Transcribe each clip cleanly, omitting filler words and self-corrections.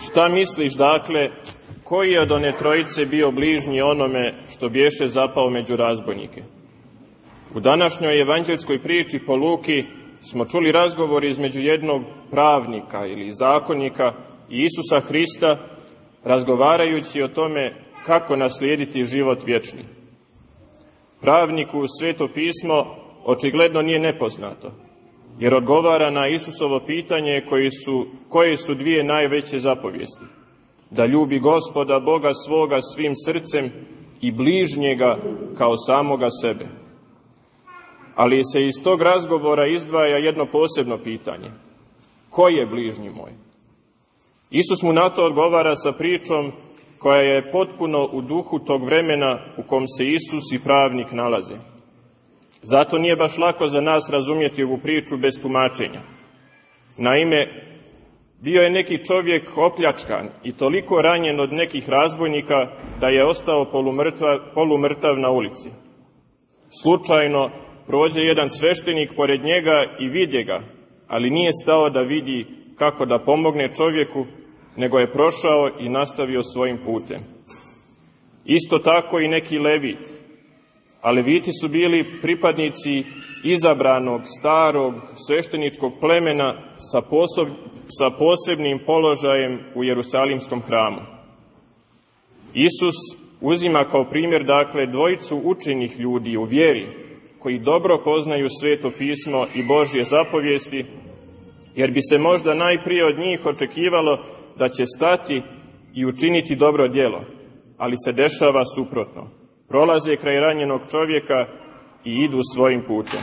Šta misliš, dakle, koji je od one trojice bio bližnji onome što biješe zapao među razbojnike? U današnjoj evanđelskoj priči po Luki smo čuli razgovor između jednog pravnika ili zakonnika i Isusa Hrista, razgovarajući o tome kako naslijediti život vječni. Pravniku Sveto pismo očigledno nije nepoznato, jer odgovara na Isusovo pitanje koje su dvije najveće zapovijesti: da ljubi Gospoda Boga svoga svim srcem i bližnjega kao samoga sebe. Ali se iz tog razgovora izdvaja jedno posebno pitanje: ko je bližnji moj? Isus mu na to odgovara sa pričom koja je potpuno u duhu tog vremena u kom se Isus i pravnik nalaze. Zato nije baš lako za nas razumjeti ovu priču bez tumačenja. Naime, bio je neki čovjek opljačkan i toliko ranjen od nekih razbojnika da je ostao polumrtav na ulici. Slučajno prođe jedan sveštenik pored njega i vidje ga, ali nije stao da vidi kako da pomogne čovjeku, nego je prošao i nastavio svojim putem. Isto tako i neki levit. A leviti su bili pripadnici izabranog starog svešteničkog plemena sa posebnim položajem u Jerusalimskom hramu. Isus uzima kao primjer, dakle, dvojicu učenih ljudi u vjeri, koji dobro poznaju Sveto pismo i Božje zapovijesti, jer bi se možda najprije od njih očekivalo da će stati i učiniti dobro djelo, ali se dešava suprotno. Prolaze kraj ranjenog čovjeka i idu svojim putem.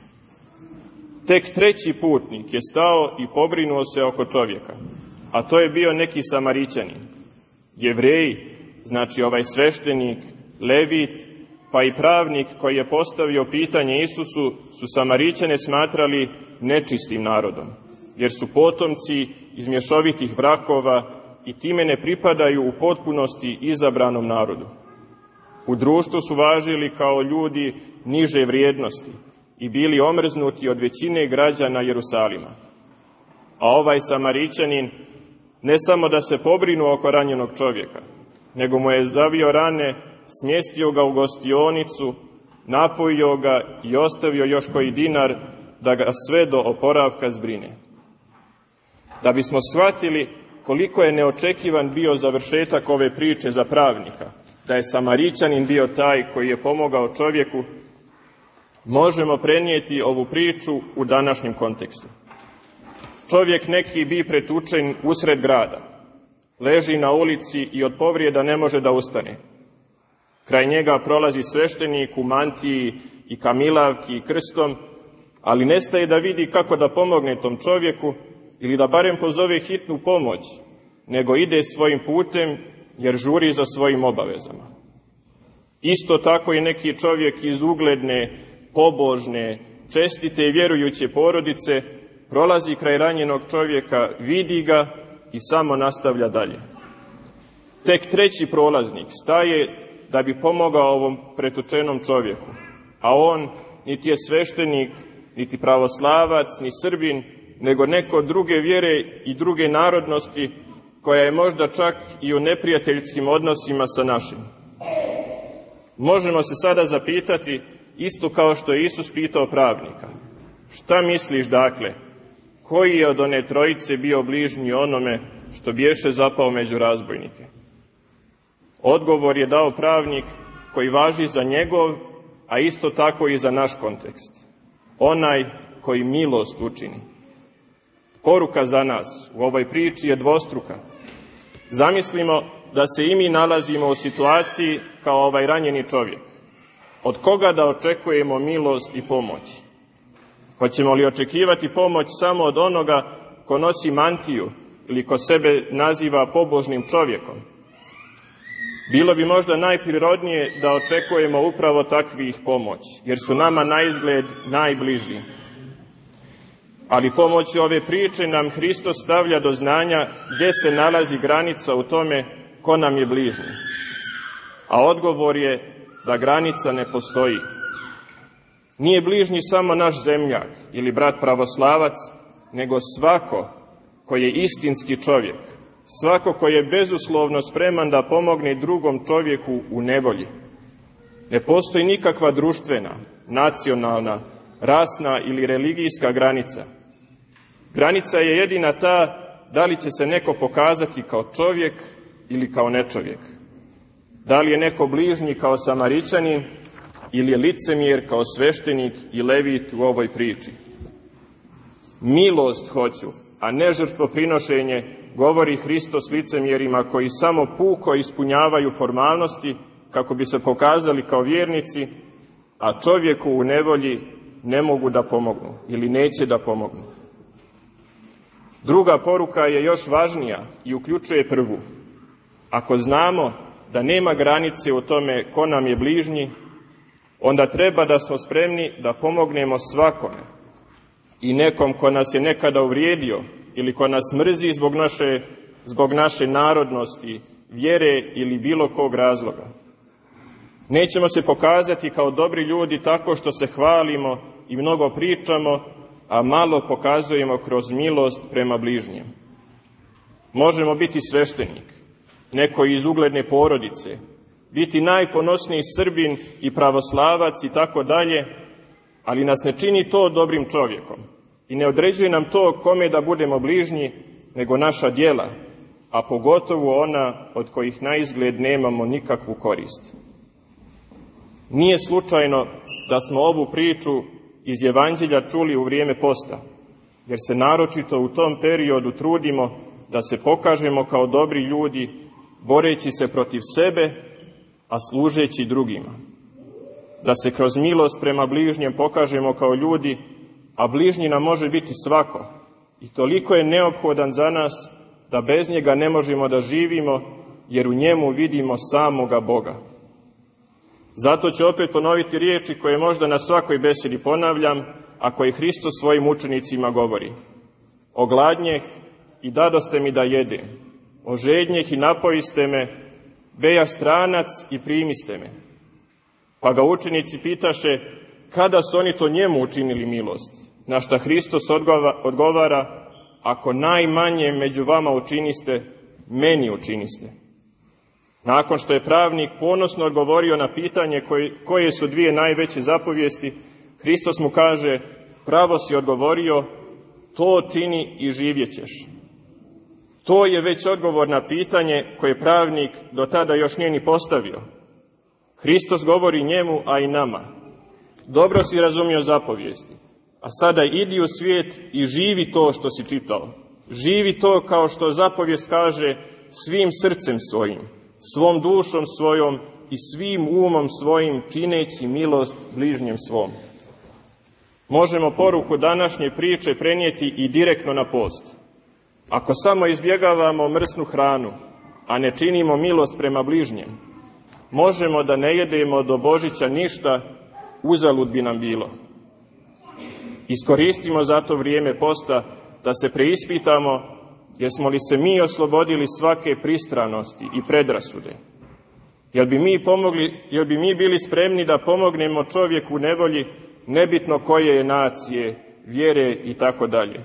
Tek treći putnik je stao i pobrinuo se oko čovjeka, a to je bio neki Samarićanin. Jevreji, znači ovaj sveštenik, levit, pa i pravnik koji je postavio pitanje Isusu, su Samarićane smatrali nečistim narodom, jer su potomci iz mješovitih brakova i time ne pripadaju u potpunosti izabranom narodu. U društvu su važili kao ljudi niže vrijednosti i bili omrznuti od većine građana Jerusalima. A ovaj Samarićanin ne samo da se pobrinuo oko ranjenog čovjeka, nego mu je zavio rane, smjestio ga u gostionicu, napojio ga i ostavio još koji dinar da ga sve do oporavka zbrine. Da bismo shvatili koliko je neočekivan bio završetak ove priče za pravnika, da je Samarićanin bio taj koji je pomogao čovjeku, možemo prenijeti ovu priču u današnjem kontekstu. Čovjek neki bi pretučen usred grada, leži na ulici i od povrijeda ne može da ustane. Kraj njega prolazi sveštenik u mantiji i kamilavki i krstom, ali ne staje da vidi kako da pomogne tom čovjeku ili da barem pozove hitnu pomoć, nego ide svojim putem jer žuri za svojim obavezama. Isto tako i neki čovjek iz ugledne, pobožne, čestite i vjerujuće porodice prolazi kraj ranjenog čovjeka, vidi ga i samo nastavlja dalje. Tek treći prolaznik staje da bi pomogao ovom pretučenom čovjeku, a on niti je sveštenik, niti pravoslavac, ni Srbin, nego neko druge vjere i druge narodnosti, koja je možda čak i u neprijateljskim odnosima sa našim. Možemo se sada zapitati, isto kao što je Isus pitao pravnika: šta misliš, dakle, koji je od one trojice bio bližnji onome što biješe zapao među razbojnike? Odgovor je dao pravnik koji važi za njegov, a isto tako i za naš kontekst: onaj koji milost učini. Poruka za nas u ovoj priči je dvostruka. Zamislimo da se i mi nalazimo u situaciji kao ovaj ranjeni čovjek. Od koga da očekujemo milost i pomoć? Hoćemo li očekivati pomoć samo od onoga ko nosi mantiju ili ko sebe naziva pobožnim čovjekom? Bilo bi možda najprirodnije da očekujemo upravo takvih pomoći, jer su nama naizgled najbliži. Ali pomoću ove priče nam Hristos stavlja do znanja gdje se nalazi granica u tome ko nam je bližnji. A odgovor je da granica ne postoji. Nije bližnji samo naš zemljak ili brat pravoslavac, nego svako koji je istinski čovjek, svako ko je bezuslovno spreman da pomogne drugom čovjeku u nevolji. Ne postoji nikakva društvena, nacionalna, rasna ili religijska granica. Granica je jedina ta da li će se neko pokazati kao čovjek ili kao nečovjek. Da li je neko bližnji kao Samarićanin ili je licemjer kao sveštenik i levit u ovoj priči. Milost hoću, a ne žrtvoprinošenje, govori Hristos licemjerima koji samo puko ispunjavaju formalnosti kako bi se pokazali kao vjernici, a čovjeku u nevolji ne mogu da pomognu ili neće da pomognu. Druga poruka je još važnija i uključuje prvu. Ako znamo da nema granice u tome ko nam je bližnji, onda treba da smo spremni da pomognemo svakome i nekom ko nas je nekada uvrijedio ili ko nas mrzi zbog naše narodnosti, vjere ili bilo kog razloga. Nećemo se pokazati kao dobri ljudi tako što se hvalimo i mnogo pričamo, a malo pokazujemo kroz milost prema bližnjem. Možemo biti sveštenik, neko iz ugledne porodice, biti najponosniji Srbin i pravoslavac i tako dalje, ali nas ne čini to dobrim čovjekom i ne određuje nam to kome da budemo bližnji, nego naša djela, a pogotovo ona od kojih na izgled nemamo nikakvu korist. Nije slučajno da smo ovu priču iz Evanđelja čuli u vrijeme posta, jer se naročito u tom periodu trudimo da se pokažemo kao dobri ljudi, boreći se protiv sebe, a služeći drugima. Da se kroz milost prema bližnjem pokažemo kao ljudi, a bližnji nam može biti svako, i toliko je neophodan za nas da bez njega ne možemo da živimo, jer u njemu vidimo samoga Boga. Zato ću opet ponoviti riječi koje možda na svakoj besedi ponavljam, a koje Hristos svojim učenicima govori. Ogladnjeh i dadoste mi da jedem, ožednjeh i napojiste me, beja stranac i primiste me. Pa ga učenici pitaše, kada su oni to njemu učinili milost? Na šta Hristos odgovara, ako najmanje među vama učiniste, meni učiniste. Nakon što je pravnik ponosno odgovorio na pitanje koje su dvije najveće zapovijesti, Hristos mu kaže, pravo si odgovorio, to čini i živjet ćeš. To je već odgovor na pitanje koje pravnik do tada još nije ni postavio. Hristos govori njemu, a i nama. Dobro si razumio zapovijesti, a sada idi u svijet i živi to što si čitao. Živi to kao što zapovijest kaže, svim srcem svojim, svom dušom svojom i svim umom svojim, čineći milost bližnjem svom. Možemo poruku današnje priče prenijeti i direktno na post. Ako samo izbjegavamo mrsnu hranu, a ne činimo milost prema bližnjem, možemo da ne jedemo do Božića ništa, uzalud bi nam bilo. Iskoristimo zato vrijeme posta da se preispitamo jesmo li se mi oslobodili svake pristranosti i predrasude. Jel bi mi bili spremni da pomognemo čovjeku u nevolji, nebitno koje je nacije, vjere i tako dalje.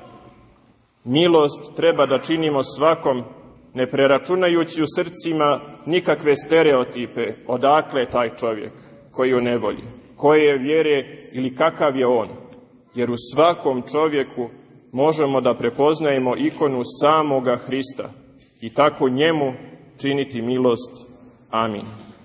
Milost treba da činimo svakom, ne preračunajući u srcima nikakve stereotipe odakle je taj čovjek koji je u nevolji, koje je vjere ili kakav je on, jer u svakom čovjeku možemo da prepoznajemo ikonu samoga Hrista i tako njemu činiti milost. Amin.